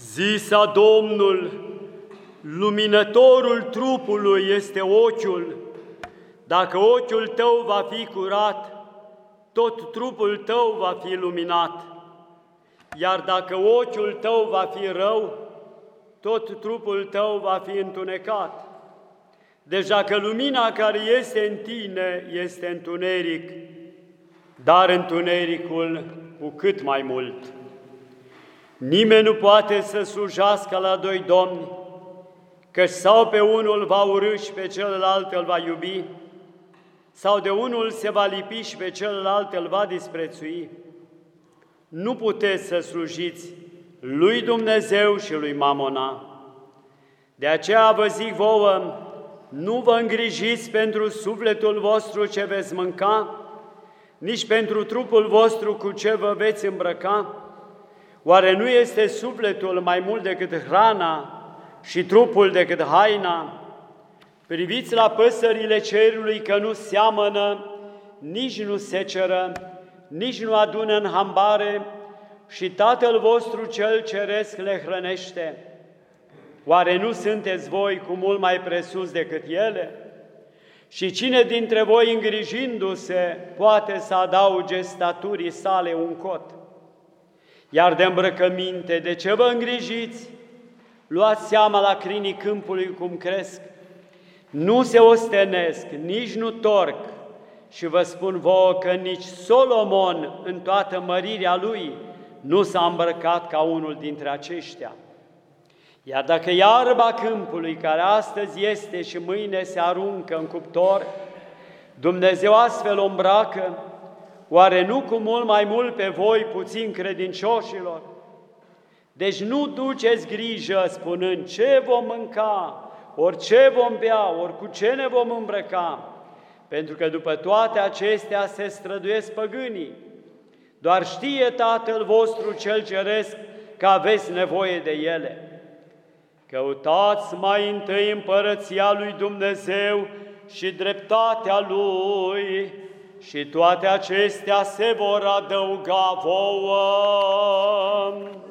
Zisa Domnul, luminătorul trupului este ochiul. Dacă ochiul tău va fi curat, tot trupul tău va fi luminat. Iar dacă ochiul tău va fi rău, tot trupul tău va fi întunecat. Deci dacă lumina care este în tine este întuneric, dar întunericul cu cât mai mult. Nimeni nu poate să slujească la doi domni, căci sau pe unul va urî și pe celălalt îl va iubi, sau de unul se va lipi și pe celălalt îl va disprețui. Nu puteți să slujiți lui Dumnezeu și lui Mamona. De aceea vă zic vouă, nu vă îngrijiți pentru sufletul vostru ce veți mânca, nici pentru trupul vostru cu ce vă veți îmbrăca. Oare nu este sufletul mai mult decât hrana și trupul decât haina? Priviți la păsările cerului că nu seamănă, nici nu seceră, nici nu adună în hambare și Tatăl vostru cel ceresc le hrănește. Oare nu sunteți voi cu mult mai presus decât ele? Și cine dintre voi, îngrijindu-se, poate să adauge staturii sale un cot? Iar de îmbrăcăminte, de ce vă îngrijiți? Luați seama la crinii câmpului cum cresc. Nu se ostenesc, nici nu torc. Și vă spun vouă că nici Solomon, în toată mărirea lui, nu s-a îmbrăcat ca unul dintre aceștia. Iar dacă iarba câmpului, care astăzi este și mâine se aruncă în cuptor, Dumnezeu astfel o îmbracă, oare nu cu mult mai mult pe voi, puțin credincioșilor? Deci nu duceți grijă spunând ce vom mânca, ori ce vom bea, ori cu ce ne vom îmbrăca, pentru că după toate acestea se străduiesc păgânii. Doar știe Tatăl vostru cel ceresc că aveți nevoie de ele. Căutați mai întâi împărăția lui Dumnezeu și dreptatea Lui și toate acestea se vor adăuga vouă.